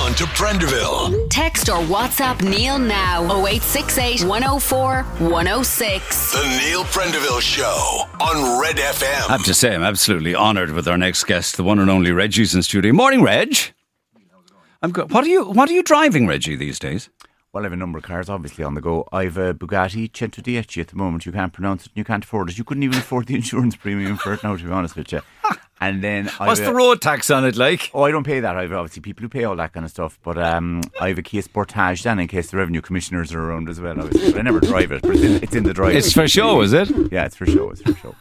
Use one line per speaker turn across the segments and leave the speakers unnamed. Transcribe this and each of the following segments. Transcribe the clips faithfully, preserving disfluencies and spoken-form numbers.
on to Prenderville.
Text or WhatsApp Neil now oh eight six eight, one oh four, one oh six.
The Neil Prendeville Show on Red F M.
I have to say, I'm absolutely honoured with our next guest, the one and only Reggie's in studio. Morning, Reg. I'm good. What are you What are you driving, Reggie, these days?
Well, I have a number of cars obviously on the go. I've a Bugatti Centodieci at the moment. You can't pronounce it and you can't afford it. You couldn't even afford the insurance premium for it now, to be honest with you. And then
What's
I've
the
a,
road tax on it like?
Oh, I don't pay that. I've obviously people who pay all that kind of stuff. But um, I have a Kia Sportage then in case the revenue commissioners are around as well. Obviously. But I never drive it. But it's in, it's in the drive.
It's for show, is it?
Yeah, it's for show. It's for show.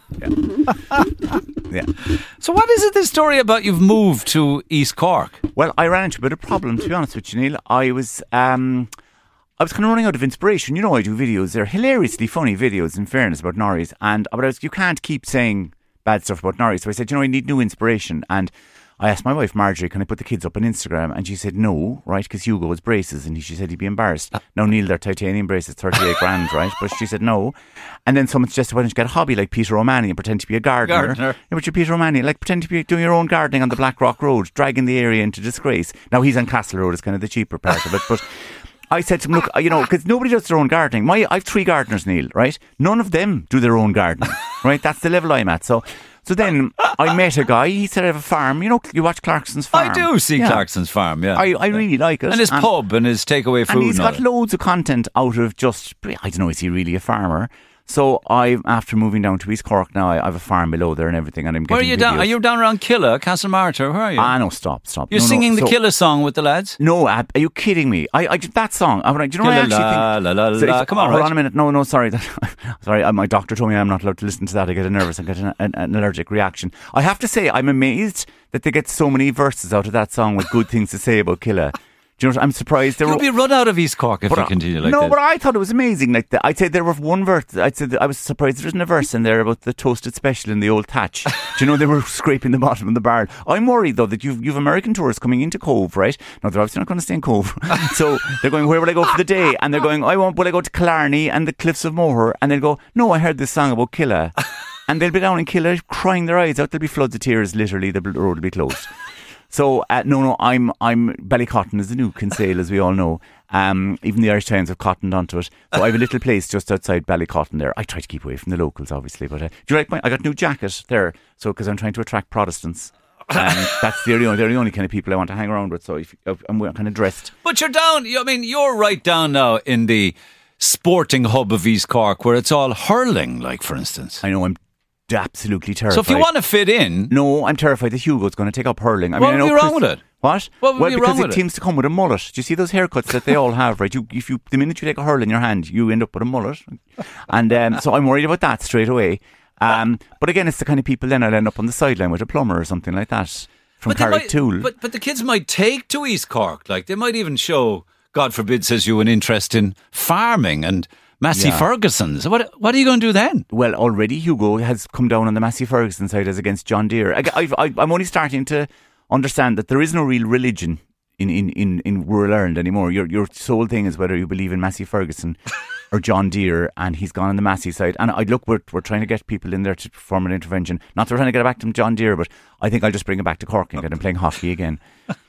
Yeah. Yeah.
So what is it, this story about you've moved to East Cork?
Well, I ran into a bit of a problem, to be honest with you, Neil. I was... Um, I was kind of running out of inspiration. You know, I do videos. They're hilariously funny videos, in fairness, about Norries. And but I was, you can't keep saying bad stuff about Norries. So I said, you know, I need new inspiration. And I asked my wife, Marjorie, can I put the kids up on Instagram? And she said, no, right, because Hugo has braces. And she said he'd be embarrassed. Now, Neil, they're titanium braces, thirty-eight grand, right? But she said no. And then someone suggested, why don't you get a hobby like Peter O'Mahony and pretend to be a gardener?
Gardener.
Yeah, but you're Peter O'Mahony, like pretend to be doing your own gardening on the Blackrock Road, dragging the area into disgrace. Now, he's on Castle Road, it's kind of the cheaper part of it, but... I said to him, look, you know, because nobody does their own gardening. My, I have three gardeners, Neil, right? None of them do their own gardening, right? That's the level I'm at. So so then I met a guy, he said I have a farm. You know, you watch Clarkson's Farm.
I do see
yeah.
Clarkson's Farm, yeah.
I, I really like it.
And his and, pub and his takeaway food.
And he's
and
got loads of content out of just, I don't know, is he really a farmer? So I, after moving down to East Cork now, I have a farm below there and everything, and I'm getting
Where are you
videos.
down? Are you down around Killa, Castlemartyr? Where are you?
Ah, no, stop, stop.
You're
no,
singing
no.
the
so,
Killa song with the lads?
No, are you kidding me? I, I that song. I, do you know what I actually
la,
think?
La, la, la,
so
la. Come on,
hold
right?
on a minute. No, no, sorry, sorry. My doctor told me I'm not allowed to listen to that. I get nervous. I get an, an, an allergic reaction. I have to say, I'm amazed that they get so many verses out of that song with good things to say about Killa. Do you know what, I'm surprised.
You'll
were,
be run out of East Cork if you continue like
no,
this.
No, but I thought it was amazing. Like the, I'd say there was one verse. I'd say I was surprised there isn't a verse in there about the toasted special in the old Thatch. Do you know they were scraping the bottom of the barrel? I'm worried though that you've you've American tourists coming into Cove, right? No, they're obviously not going to stay in Cove. So they're going, where will I go for the day? And they're going, I want. Will I go to Killarney and the Cliffs of Moher? And they'll go, no, I heard this song about Killa. And they'll be down in Killa crying their eyes out. There'll be floods of tears. Literally, the road will be closed. So, uh, no, no, I'm, I'm, Ballycotton is the new Kinsale, as we all know. Um, even the Irish Times have cottoned onto it. So I have a little place just outside Ballycotton there. I try to keep away from the locals, obviously. But uh, do you like my, I got a new jacket there. So, because I'm trying to attract Protestants. Um, that's the only, they're the only kind of people I want to hang around with. So if, I'm kind of dressed.
But you're down, I mean, you're right down now in the sporting hub of East Cork where it's all hurling, like, for instance.
I know, I'm absolutely terrified.
So if you want to fit in...
No, I'm terrified that Hugo's going to take up hurling. I
what
mean,
would
I know
be wrong
Chris,
with it?
What?
What would
well,
be
because
wrong
it
with
seems to come with a mullet. Do you see those haircuts that they all have, right? You, if you, the minute you take a hurl in your hand, you end up with a mullet. And um, so I'm worried about that straight away. Um, but again, it's the kind of people then I'll end up on the sideline with a plumber or something like that from Carricktool.
But, but the kids might take to East Cork. Like, they might even show, God forbid, says you, an interest in farming and... Massey yeah. Ferguson. So what what are you going to do then?
Well, already Hugo has come down on the Massey Ferguson side as against John Deere. I, I've, I, I'm only starting to understand that there is no real religion in, in, in, in rural Ireland anymore. Your your sole thing is whether you believe in Massey Ferguson or John Deere, and he's gone on the Massey side. And I look, we're, we're trying to get people in there to perform an intervention. Not that we're trying to get it back to John Deere, but I think I'll just bring it back to Cork and get him playing hockey again.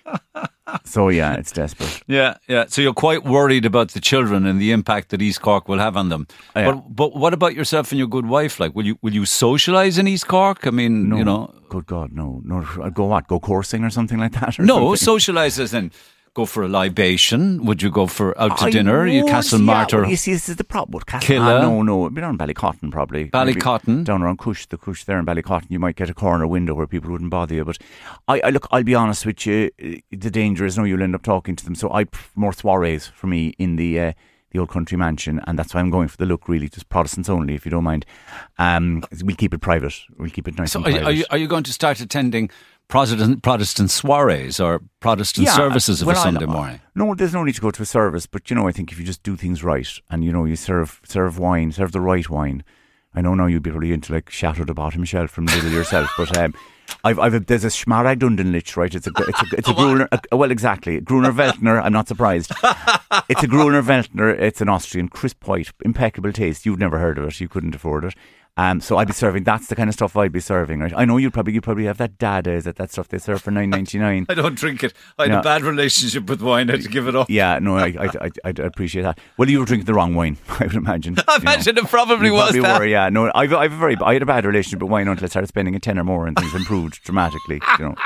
So yeah, it's desperate.
Yeah, yeah. So you're quite worried about the children and the impact that East Cork will have on them. Oh, yeah. But but what about yourself and your good wife? Like, will you will you socialise in East Cork? I mean,
no,
you know,
good God, no, no. Go what? Go coursing or something like that? Or
no,
something?
socialise as in go for a libation. Would you go for out to
I
dinner?
Would,
you Castlemartyr.
Yeah, well, you see, this is the problem.
Killa.
Ah, no, no, it'd be down Ballycotton probably.
Ballycotton,
maybe down around Cush, the Cush there in Ballycotton. You might get a corner window where people wouldn't bother you. But I, I look, I'll be honest with you. The danger is, no, you'll end up talking to them. So I more soirees for me in the uh, the old country mansion, and that's why I'm going for the look. Really, just Protestants only, if you don't mind. Um, we'll keep it private. We'll keep it nice.
So
and
are,
private.
are you are you going to start attending Protestant Protestant soirees or Protestant
yeah,
services of
well,
a Sunday
I,
morning?
No, there's no need to go to a service, but you know, I think if you just do things right and you know, you serve serve wine, serve the right wine. I know now you'd be really into like Chateau de Bottom Shelf from Lidl yourself, but um, I've I've a, there's a Schmarag Dundenlich, right? It's a it's a it's a Gruner, a, well exactly Gruner Veltliner. I'm not surprised. It's a Gruner Veltliner. It's an Austrian, crisp white, impeccable taste. You've never heard of it. You couldn't afford it. Um, so I'd be serving. That's the kind of stuff I'd be serving, right? I know you probably you probably have that dada. Is that that stuff they serve for nine ninety nine?
I don't drink it. I had
Yeah.
a bad relationship with wine. I had to give it up.
Yeah, no, I, I, I, I'd appreciate that. Well, you were drinking the wrong wine, I would imagine.
I
you know.
imagine it probably
You
was
probably
that.
were, yeah. No, I've, I've a very, I had a bad relationship with wine until I started spending a ten or more, and things improved dramatically. You know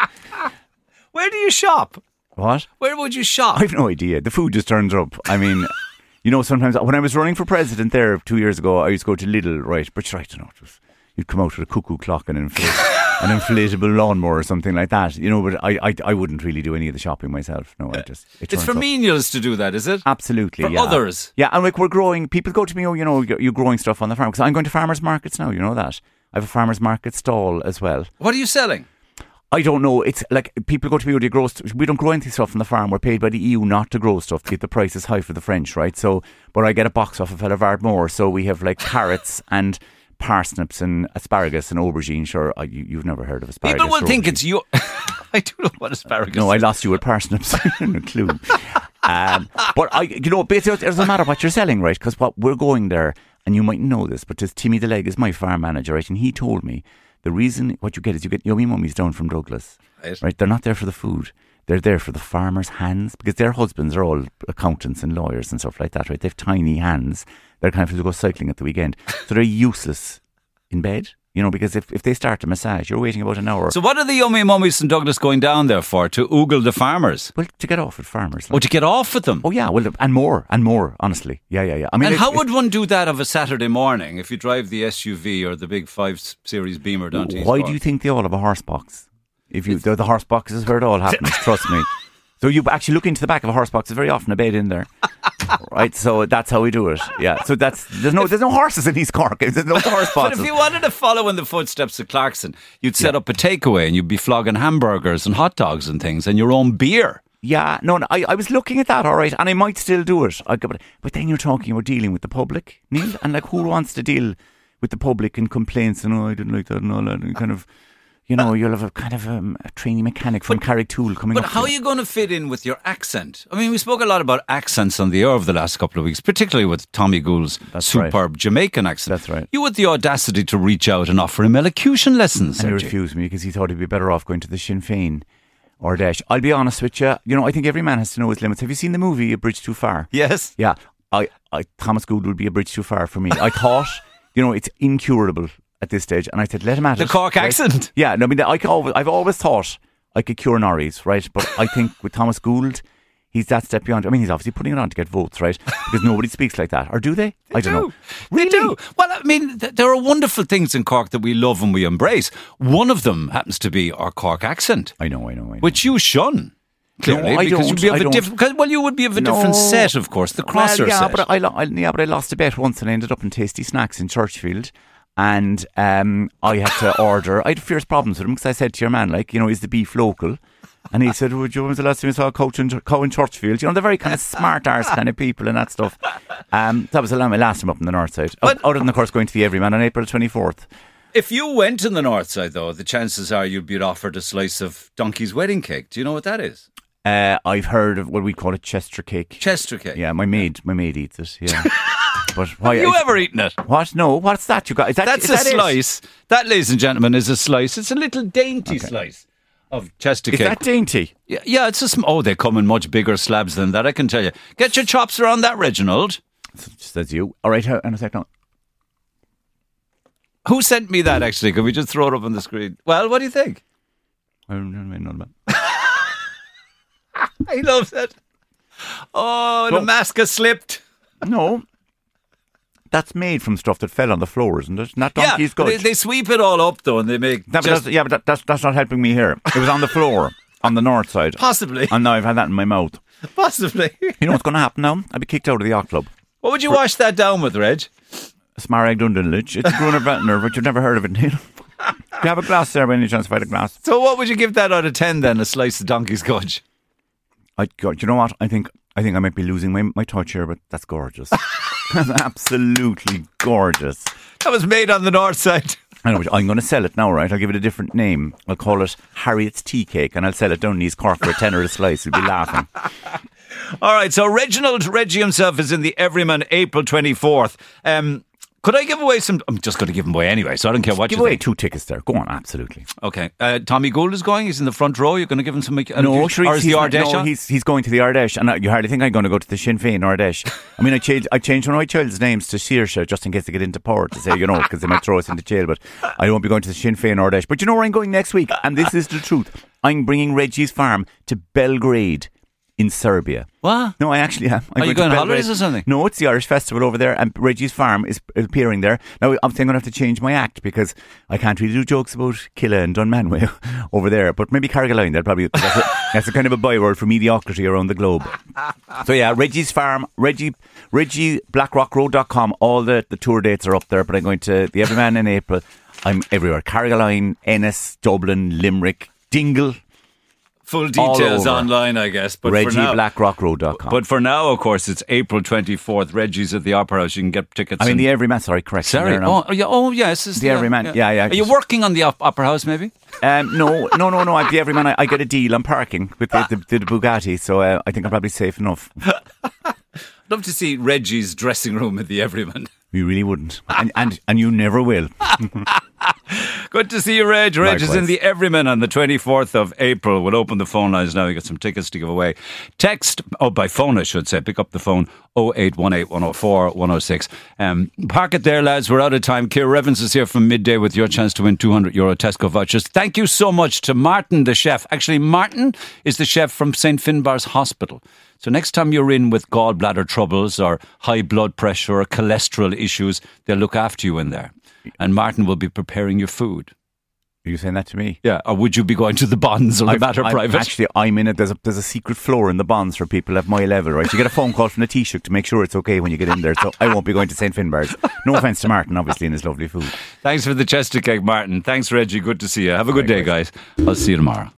Where do you shop?
what?
Where would you shop?
I've no idea. The food just turns up. I mean, you know, sometimes when I was running for president there two years ago, I used to go to Lidl, right? But you're right, you know, it was, you'd come out with a cuckoo clock and inflate, an inflatable lawnmower or something like that, you know. But I, I, I wouldn't really do any of the shopping myself. No, I just it
It's
turns
for
up.
menials to do that, is it?
Absolutely,
For
yeah.
others.
Yeah, and like we're growing, people go to me, oh, you know, you're you're growing stuff on the farm. Because I'm going to farmers markets now, you know that. I have a farmers market stall as well.
What are you selling?
I don't know. It's like people go to me, oh, do you grow st-? We don't grow anything stuff on the farm. We're paid by the E U not to grow stuff to keep the prices high for the French, right? So, but I get a box off a fella of Ardmore. So we have like carrots and parsnips and asparagus and aubergine. Sure, I, you, you've never heard of asparagus.
People will
or
think
aubergine.
it's your... I don't know what asparagus
No, I
is.
lost you with parsnips. No clue. Um, but I, you know, basically, it doesn't matter what you're selling, right? Because what we're going there, and you might know this, but this Timmy the Leg is my farm manager, right? And he told me the reason what you get is you get yummy mummies down from Douglas,
Right.
right? They're not there for the food. They're there for the farmers' hands because their husbands are all accountants and lawyers and stuff like that, right? They have tiny hands. They're kind of to go cycling at the weekend, so they're useless in bed. You know, because if, if they start a massage, you're waiting about an hour.
So what are the yummy mummies in Douglas going down there for? To oogle the farmers?
Well, to get off with farmers.
Or to get off with them?
Oh yeah, well, and more and more. Honestly, yeah, yeah, yeah. I mean,
And
it's-
how
it's-
would one do that of a Saturday morning if you drive the S U V or the big five Series Beamer down to East
Why
Cork?
do you think they all have a horse box? If you, the, the horse box is where it all happens. Trust me. So you actually look into the back of a horse box. There's very often a bed in there, right? So that's how we do it. Yeah. So that's there's no there's no horses in East Cork. There's no horse
But
boxes.
if you wanted to follow in the footsteps of Clarkson, you'd set up a takeaway and you'd be flogging hamburgers and hot dogs and things and your own beer.
Yeah, no, no I, I was looking at that, all right, and I might still do it. I, but, but then you're talking about dealing with the public, Neil, and like who wants to deal with the public and complaints and oh, I didn't like that and all that, and kind of, you know, you'll have a kind of um, a trainee mechanic from Carricktool coming
But
up.
how
to
are you going to fit in with your accent? I mean, we spoke a lot about accents on the air over the last couple of weeks, particularly with Tommy Gould's
That's
superb
right.
Jamaican accent.
That's right.
You had the audacity to reach out and offer him elocution lessons,
And he
Sergi.
refused me because he thought he'd be better off going to the Sinn Féin or Daesh. I'll be honest with you. You know, I think every man has to know his limits. Have you seen the movie A Bridge Too Far?
Yes.
Yeah. I, I Thomas Gould would be a bridge too far for me. I thought, you know, it's incurable at this stage. And I said, let him at
The
it.
Cork
right?
accent.
Yeah. No, I mean, I could always, I've always thought I could cure Norries, right? But I think with Thomas Gould, he's that step beyond. I mean, he's obviously putting it on to get votes, right? Because nobody speaks like that. Or do they?
They
I don't
do.
know.
They do. Well, I mean, th- there are wonderful things in Cork that we love and we embrace. One of them happens to be our Cork accent,
I know, I know, I know.
which you shun. Clearly,
No, I
because
don't,
you'd be of
I
a
don't.
different. Because, well, you would be of a
No.
different set, of course. The crosser
well, yeah,
set.
But I, lo- I, yeah, but I lost a bet once and I ended up in Tasty Snacks in Churchfield. And um, I had to order. I had fierce problems with him because I said to your man, like, you know, is the beef local? And he said, would you, when was the last time you saw a cow in, cow in Churchfield? You know, they're very kind of smart arse kind of people and that stuff. Um, that was the my last time up in the north side.
But-
Other than, of course, going to the Everyman on April twenty-fourth.
If you went in the north side, though, the chances are you'd be offered a slice of donkey's wedding cake. Do you know what that is?
Uh, I've heard of what we call a Chester cake.
Chester cake.
Yeah, my maid, my maid eats it. Yeah, but why?
Have you
I-
ever eaten it?
What? No, what's that? You got? Is that,
That's
is
a
that it?
slice. That, ladies and gentlemen, is a slice. It's a little dainty slice of Chester
Is
cake.
that dainty?
Yeah, yeah, it's a sm- oh, they come in much bigger slabs than that, I can tell you. Get your chops around that, Reginald.
Just as you. All right, and a second.
Who sent me that, actually? Could we just throw it up on the screen? Well, what do you think?
I don't know about that.
He loves it. Oh, the
Well-
mask has slipped.
No, that's made from stuff that fell on the floor, isn't it? Not
Yeah,
donkey's
they,
gut.
they sweep it all up, though, and they make
No, but
just...
that's, yeah, but that, that's that's not helping me here. It was on the floor on the north side,
Possibly.
and now I've had that in my mouth.
Possibly.
You know what's going to happen now? I'll be kicked out of the yacht club.
What would you wash that down with, Reg?
Smaragd Dundanlich. It's Gruner Veltner, but you've never heard of it, Neil. Do you have a glass there by any chance? If I had a glass,
So what would you give that out of ten, then, a slice of donkey's gudge?
I God, you know what? I think I think I might be losing my my touch here, but that's gorgeous. That's absolutely gorgeous.
That was made on the north side.
I know, I'm going to sell it now, right? I'll give it a different name. I'll call it Harriet's Tea Cake, and I'll sell it down in East Cork for a tenner a slice. You'll be laughing.
All right, so Reginald Reggie himself is in the Everyman April twenty-fourth. Um, Could I give away some? I'm just going to give them away anyway, so I don't care what
Give
you
away
think.
two tickets there. Go on, absolutely.
Okay. Uh, Tommy Gould is going. He's in the front row. You're going to give him some. Uh,
No, sure,
or is
he's,
the
he's,
Ardèche
no,
on?
he's he's going to the Ardèche, and I, you hardly think I'm going to go to the Sinn Féin Ardèche. I mean, I changed I changed one of my child's names to Saoirse just in case they get into power to say, you know, because they might throw us into jail. But I won't be going to the Sinn Féin Ardèche. But you know where I'm going next week, and this is the truth. I'm bringing Reggie's Farm to Belgrade in Serbia.
What?
No, I actually am. I'm
Are you
to
going on
Belgrade.
holidays or something?
No, it's the Irish Festival over there, and Reggie's Farm is appearing there. Now, I'm going to have to change my act because I can't really do jokes about Killa and Dunmanway over there, but maybe Carrigaline, they'll probably, that's a, that's a kind of a byword for mediocrity around the globe. So yeah, Reggie's Farm, Reggie, Reggie Blackrock Road dot com, all the, the tour dates are up there, but I'm going to the Everyman in April. I'm everywhere. Carrigaline, Ennis, Dublin, Limerick, Dingle.
Full details
over.
online, I guess. But
Reggie
for now,
Blackrock Road dot com.
But for now, of course, it's April twenty-fourth. Reggie's at the Opera House. You can get tickets.
I mean,
and-
the Everyman, sorry, correct.
Sorry. Oh, yeah, oh, yes. It's
The Everyman, yeah, yeah.
Are you working on the op- Opera House, maybe?
Um, no, no, no, no. I'm the Everyman. I, I get a deal on parking with the, the, the Bugatti, so uh, I think I'm probably safe enough.
Love to see Reggie's dressing room at the Everyman.
You really wouldn't, and and, and you never will.
Good to see you, Reg. Reg is
Likewise.
in the Everyman on the twenty-fourth of April. We'll open the phone lines now. You got some tickets to give away. Text, oh, by phone, I should say. Pick up the phone, oh eight one eight, one oh four, one oh six. Um, park it there, lads. We're out of time. Ciara Evans is here from midday with your chance to win two hundred euro Tesco vouchers. Thank you so much to Martin, the chef. Actually, Martin is the chef from Saint Finbarr's Hospital. So next time you're in with gallbladder troubles or high blood pressure or cholesterol issues, they'll look after you in there. And Martin will be preparing your food.
Are you saying that to me?
Yeah, or would you be going to the Bonds or the
I've-
Matter
I'm-
Private?
Actually, I'm in it. There's a there's a secret floor in the Bonds for people at my level, right? You get a phone call from the Taoiseach to make sure it's okay when you get in there. So I won't be going to Saint Finbarr's. No offence to Martin, obviously, and his lovely food.
Thanks for the chester cake, Martin. Thanks, Reggie. Good to see you. Have a good day, guys. I'll see you tomorrow.